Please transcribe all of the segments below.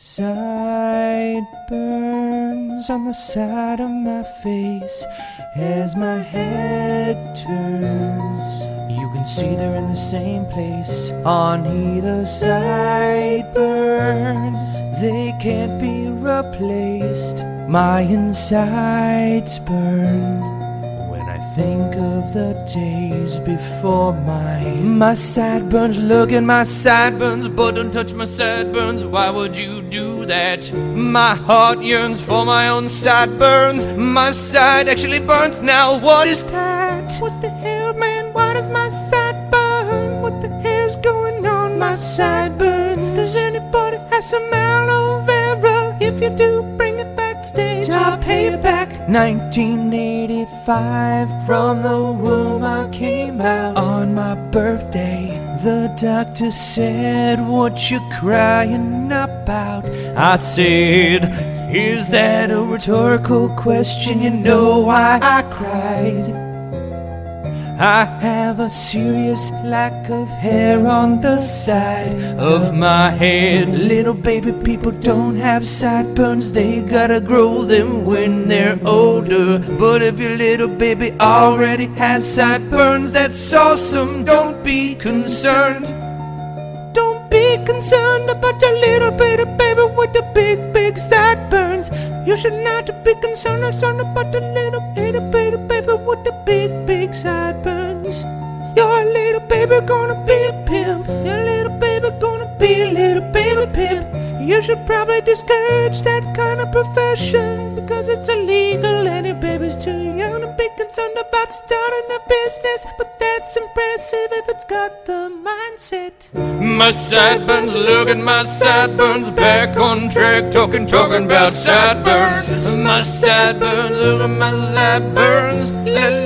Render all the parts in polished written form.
Sideburns on the side of my face as my head turns. You can see they're in the same place on either side. Burns, they can't be replaced. My insides burn when I think of the days before my sideburns. Look at my sideburns, but don't touch my sideburns. Why would you do that? My heart yearns for my own sideburns. My side actually burns now. What is that? What the hell, man? Why does my side burn? What the hell's going on? My side burns. Does anybody have some aloe vera? If you do, bring it backstage, I'll pay it back. 1985, from the womb I came out on my birthday. The doctor said, what you crying about? I said, is that a rhetorical question? You know why I cried. I have a serious lack of hair on the side of my head. Little baby people don't have sideburns, they gotta grow them when they're older. But if your little baby already has sideburns, that's awesome. Don't be concerned. Don't be concerned about your little bitty baby with the big sideburns. You should not be concerned about the little bitty baby with the big sideburns. Your little baby gonna be a pimp. Your little baby gonna be a little baby pimp. You should probably discourage that kind of profession because it's illegal and your baby's too young to be concerned about starting a business. But that's impressive if it's got the mindset. My sideburns, look at my sideburns, back on track, talking about sideburns. My sideburns, look at my sideburns,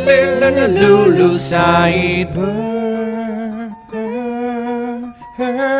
Lulu sideburns.